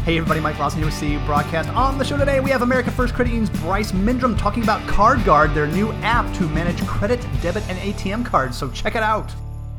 Hey everybody, Mike Lawson here with CU Broadcast. On the show today, we have America First Credit Union's Bryce Mindrum talking about CardGuard, their new app to manage credit, debit, and ATM cards. So check it out.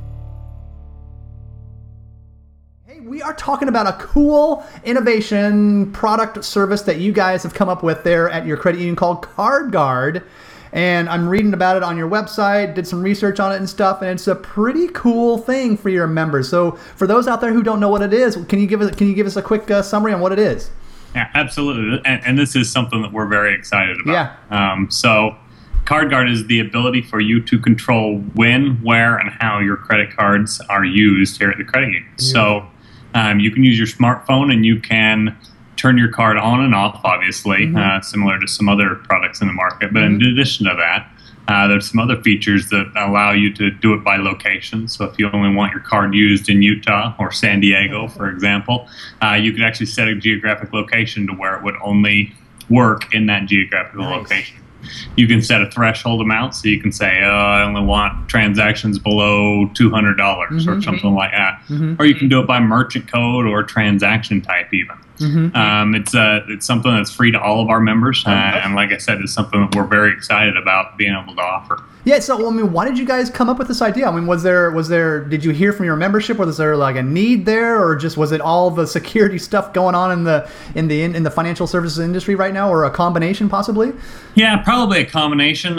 Hey, we are talking about a cool innovation product service that you guys have come up with there at your credit union called CardGuard. And I'm reading about it on your website, did some research on it and stuff, and it's a pretty cool thing for your members. So for those out there who don't know what it is, can you give us a quick summary on what it is? Yeah, absolutely. And this is something that we're very excited about. Yeah. So CardGuard is the ability for you to control when, where, and how your credit cards are used here at the credit union. Yeah. So you can use your smartphone and you can turn your card on and off, obviously, similar to some other products in the market. But in addition to that, there's some other features that allow you to do it by location. So if you only want your card used in Utah or San Diego, for example, you can actually set a geographic location to where it would only work in that geographical location. You can set a threshold amount, so you can say, I only want transactions below $200 or something like that. Or you can do it by merchant code or transaction type even. It's something that's free to all of our members, and like I said, it's something that we're very excited about being able to offer. Yeah, so I mean, why did you guys come up with this idea? I mean, did you hear from your membership? Was there like a need there, or just was it all the security stuff going on in the financial services industry right now, or a combination possibly? Yeah, probably a combination.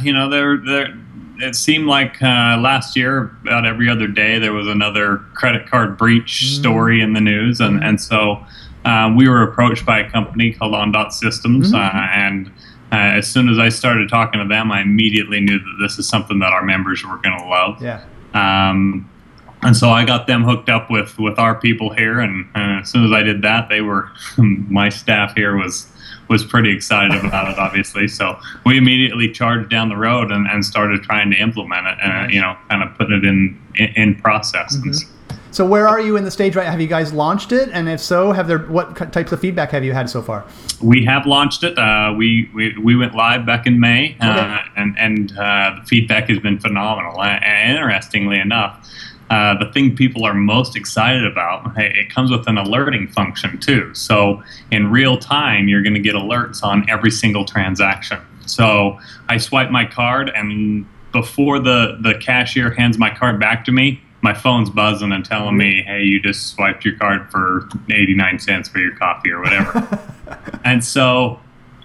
It seemed like last year, about every other day, there was another credit card breach story in the news, and so we were approached by a company called OnDot Systems, and as soon as I started talking to them, I immediately knew that this is something that our members were going to love. Yeah. And so I got them hooked up with our people here, and as soon as I did that, my staff here was pretty excited about it, obviously. So we immediately charged down the road and started trying to implement it, and kind of put it in process. So where are you in the stage right now? Have you guys launched it? And if so, what types of feedback have you had so far? We have launched it. We went live back in May, and the feedback has been phenomenal. And interestingly enough, the thing people are most excited about, it comes with an alerting function too. So in real time, you're going to get alerts on every single transaction. So I swipe my card, and before the cashier hands my card back to me, my phone's buzzing and telling me, hey, you just swiped your card for 89 cents for your coffee or whatever. And so,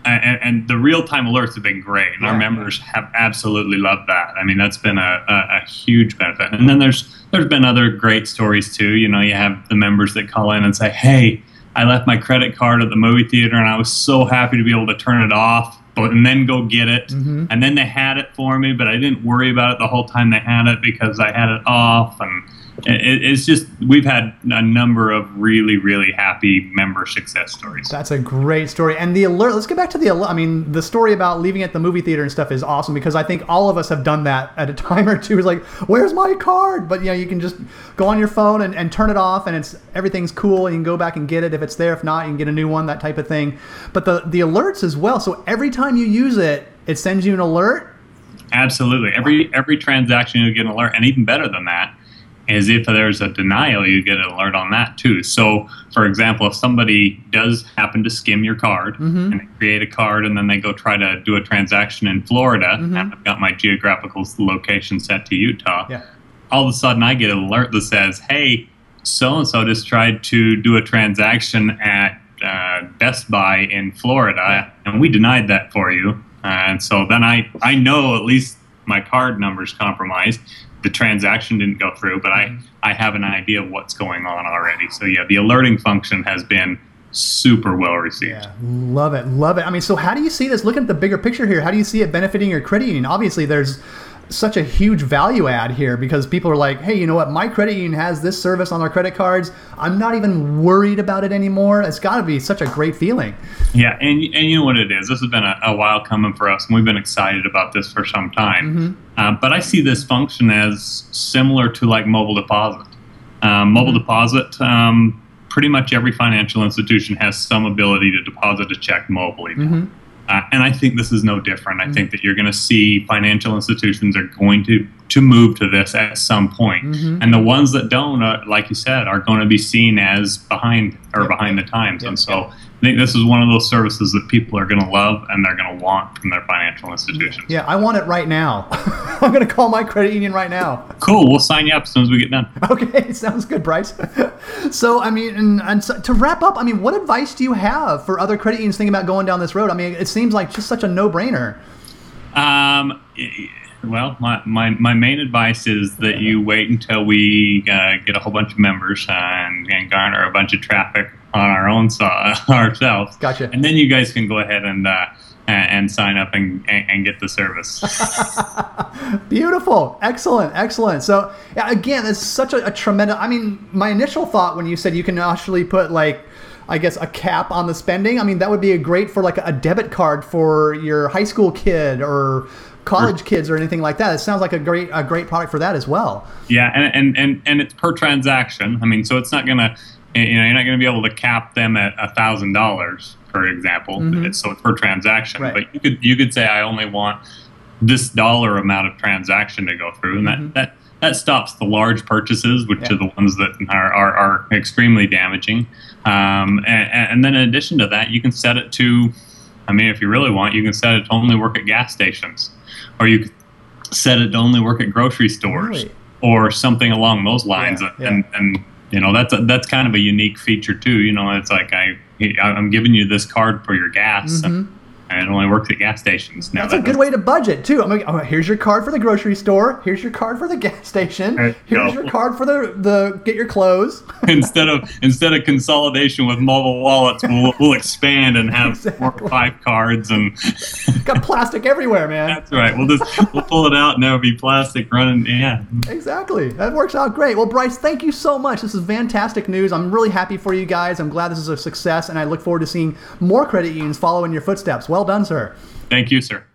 and the real-time alerts have been great, and our members have absolutely loved that. I mean, that's been a huge benefit. And then there's been other great stories too. You have the members that call in and say, hey, I left my credit card at the movie theater, and I was so happy to be able to turn it off, and then go get it. And then they had it for me, but I didn't worry about it the whole time they had it because I had it off. And it's just, we've had a number of really, really happy member success stories. That's a great story. And the alert, let's get back to the alert. I mean, the story about leaving at the movie theater and stuff is awesome, because I think all of us have done that at a time or two. It's like, where's my card? But you can just go on your phone and turn it off, and everything's cool. You can go back and get it if it's there. If not, you can get a new one, that type of thing. But the alerts as well. So every time you use it, it sends you an alert? Absolutely. Every transaction you get an alert, and even better than that is if there's a denial, you get an alert on that too. So, for example, if somebody does happen to skim your card and they create a card and then they go try to do a transaction in Florida, and I've got my geographical location set to Utah, all of a sudden I get an alert that says, hey, so-and-so just tried to do a transaction at Best Buy in Florida, and we denied that for you. And so then I know at least my card number's compromised. The transaction didn't go through, but I have an idea of what's going on already. So yeah, the alerting function has been super well received. Yeah, love it. I mean, so how do you see this? Look at the bigger picture here. How do you see it benefiting your credit union? Obviously, there's such a huge value add here, because people are like, hey, you know what? My credit union has this service on their credit cards. I'm not even worried about it anymore. It's got to be such a great feeling. Yeah, and you know what it is? This has been a while coming for us, and we've been excited about this for some time. But I see this function as similar to like mobile deposit. Mobile deposit, pretty much every financial institution has some ability to deposit a check mobilely. And I think this is no different. I think that you're going to see financial institutions are going to move to this at some point. And the ones that don't, like you said, are going to be seen as behind the times. And so I think this is one of those services that people are going to love and they're going to want from their financial institutions. Yeah, I want it right now. I'm going to call my credit union right now. Cool. We'll sign you up as soon as we get done. Okay, sounds good, Bryce. So, I mean, and so to wrap up, I mean, what advice do you have for other credit unions thinking about going down this road? I mean, it seems like just such a no-brainer. Well, my main advice is that you wait until we get a whole bunch of members and garner a bunch of traffic on our own ourselves. Gotcha. And then you guys can go ahead and sign up and get the service. Beautiful. Excellent. So, again, it's such a tremendous... I mean, my initial thought when you said you can actually put, like, I guess, a cap on the spending, I mean, that would be great for, like, a debit card for your high school kid or college kids or anything like that. It sounds like a great product for that as well. Yeah, and it's per transaction. I mean, so it's not going to... you're not going to be able to cap them at $1,000, for example. So it's per transaction. Right. But you could say I only want this dollar amount of transaction to go through, and that stops the large purchases, which are the ones that are extremely damaging. And then in addition to that, you can set it to, I mean, if you really want, you can set it to only work at gas stations, or you could set it to only work at grocery stores, or something along those lines. And that's kind of a unique feature too. It's like I'm giving you this card for your gas, and it only works at gas stations. Now, that's a good way to budget too. I'm like, here's your card for the grocery store. Here's your card for the gas station. Here's your card for the get your clothes. instead of consolidation with mobile wallets, we'll expand and have 4 or 5 cards and got plastic everywhere, man. That's right. We'll pull it out and there'll be plastic running. Yeah. Exactly. That works out great. Well, Bryce, thank you so much. This is fantastic news. I'm really happy for you guys. I'm glad this is a success, and I look forward to seeing more credit unions follow in your footsteps. Well done, sir. Thank you, sir.